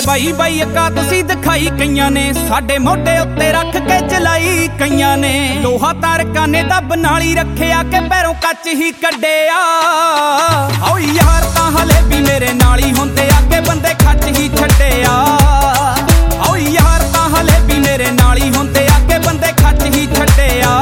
ਬਾਈ ਬਾਈ ਅੱਗਾ ਤੁਸੀਂ ਦਿਖਾਈ ਕਈਆਂ ਨੇ, ਸਾਡੇ ਮੋਢੇ ਉੱਤੇ ਰੱਖ ਕੇ ਚਲਾਈ ਕਈਆਂ ਨੇ। ਲੋਹਾ ਤਾਰਕਾਂ ਨੇ ਦੱਬ ਨਾਲ ਹੀ ਰੱਖਿਆ ਕਿ ਪੈਰੋਂ ਕੱਚ ਹੀ ਕੱਢਿਆ। ਓ ਯਾਰ ਤਾਂ ਹਲੇ ਵੀ ਮੇਰੇ ਨਾਲ ਹੀ ਹੁੰਦੇ ਆ ਕਿ ਬੰਦੇ ਖੱਚ ਹੀ ਛੱਡਿਆ। ਓ ਯਾਰ ਤਾਂ ਹਲੇ ਵੀ ਮੇਰੇ ਨਾਲ ਹੀ ਹੁੰਦੇ ਆ ਕਿ ਬੰਦੇ ਖੱਚ ਹੀ ਛੱਡਿਆ।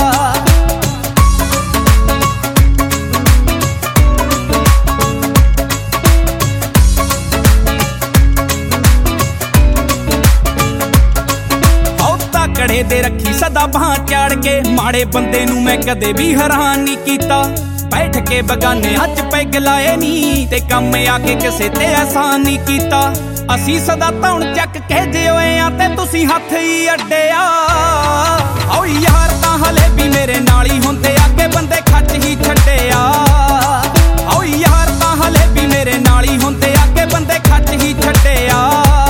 ਕੜੇ ਦੇ ਰੱਖੀ ਸਦਾ ਬਾਹਾਂ ਚਾੜ ਕੇ, ਮਾੜੇ ਬੰਦੇ ਨੂੰ ਮੈਂ ਕਦੇ ਵੀ ਹੈਰਾਨ ਨਹੀਂ ਕੀਤਾ। ਬੈਠ ਕੇ ਬਗਾਨਿਆਂ 'ਚ ਪੈਗ ਲਾਏ ਨੀ, ਤੇ ਕੰਮ ਆ ਕੇ ਕਿਸੇ ਤੇ ਆਸਾਨ ਨਹੀਂ ਕੀਤਾ। ਅਸੀਂ ਸਦਾ ਧੌਣ ਚੱਕ ਕੇ ਜਿਉਏ ਆ ਤੇ ਤੁਸੀਂ ਹੱਥ ਹੀ ਅੱਡਿਆ। ਓ ਯਾਰ ਤਾਂ ਹਲੇ ਵੀ ਮੇਰੇ ਨਾਲ ਹੀ ਹੁੰਦੇ ਆ ਕਿ ਬੰਦੇ ਖੱਚ ਹੀ ਛੱਡਿਆ। ਓ ਯਾਰ ਤਾਂ ਹਲੇ ਵੀ ਮੇਰੇ ਨਾਲ ਹੀ ਹੁੰਦੇ ਆ ਕਿ ਬੰਦੇ ਖੱਚ ਹੀ ਛੱਡਿਆ।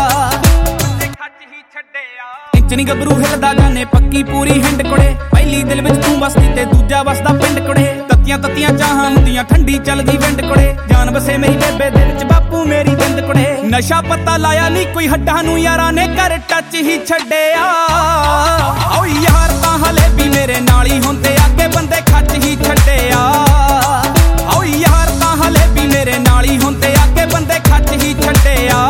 ਨੀ ਗੱਭਰੂ ਹਿਲਦਾ ਗਾਨੇ ਪੱਕੀ ਪੂਰੀ ਹਿੰਡ ਕੁੜੇ, ਪਹਿਲੀ ਦਿਲ ਵਿੱਚ ਤੂੰ ਵਸਦੀ ਤੇ ਦੂਜਾ ਵਸਦਾ ਪਿੰਡ ਕੁੜੇ। ਤੱਤੀਆਂ ਤੱਤੀਆਂ ਚਾਹਾਂ ਹੁੰਦੀਆਂ ਠੰਡੀ ਚੱਲਦੀ ਵਿੰਡ ਕੁੜੇ, ਜਾਨ ਵਸੇ ਮੇਰੀ ਬੇਬੇ ਦੇ ਵਿੱਚ ਬਾਪੂ ਮੇਰੀ ਬਿੰਦ ਕੁੜੇ। ਨਸ਼ਾ ਪੱਤਾ ਲਾਇਆ ਨੀ ਕੋਈ ਹੱਡਾਂ ਨੂੰ ਯਾਰਾਂ ਨੇ ਕਰ ਟੱਚ ਹੀ ਛੱਡਿਆ। ਓ ਯਾਰ ਤਾਂ ਹਲੇ ਵੀ ਮੇਰੇ ਨਾਲ ਹੀ ਹੁੰਦੇ ਆ ਕਿ ਬੰਦੇ ਖੱਚ ਹੀ ਛੱਡਿਆ। ਓ ਯਾਰ ਤਾਂ ਹਲੇ ਵੀ ਮੇਰੇ ਨਾਲ ਹੀ ਹੁੰਦੇ ਆ ਕਿ ਬੰਦੇ ਖੱਚ ਹੀ ਛੱਡਿਆ।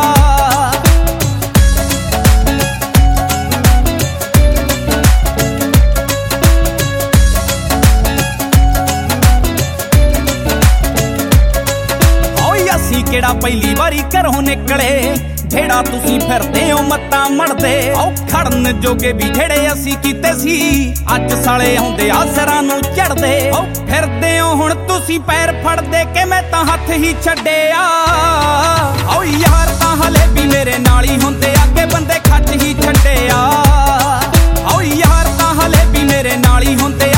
ਕਿਹੜਾ ਪਹਿਲੀ ਵਾਰੀ ਘਰੋਂ ਨਿਕਲੇ, ਜਿਹੜਾ ਤੁਸੀਂ ਫਿਰਦੇ ਹੋ ਮੱਤਾਂ ਮੜਦੇ। ਓ ਖੜਨ ਜੋਗੇ ਵੀ ਜਿਹੜੇ ਅਸੀਂ ਕੀਤੇ ਸੀ, ਅੱਜ ਸਾਲੇ ਆਉਂਦੇ ਆ ਸਿਰਾਂ ਨੂੰ ਚੜਦੇ। ਓ ਫਿਰਦੇ ਹੋ ਹੁਣ ਤੁਸੀਂ ਪੈਰ ਫੜਦੇ ਕਿ ਮੈਂ ਤਾਂ ਹੱਥ ਹੀ ਛੱਡਿਆ। ਓ ਯਾਰ ਤਾਂ ਹਲੇ ਵੀ ਮੇਰੇ ਨਾਲ ਹੀ ਹੁੰਦੇ ਆ ਕਿ ਬੰਦੇ ਖੱਚ ਹੀ ਛੱਡਿਆ। ਓ ਯਾਰ ਤਾਂ ਹਲੇ ਵੀ ਮੇਰੇ ਨਾਲ ਹੀ ਹੁੰਦੇ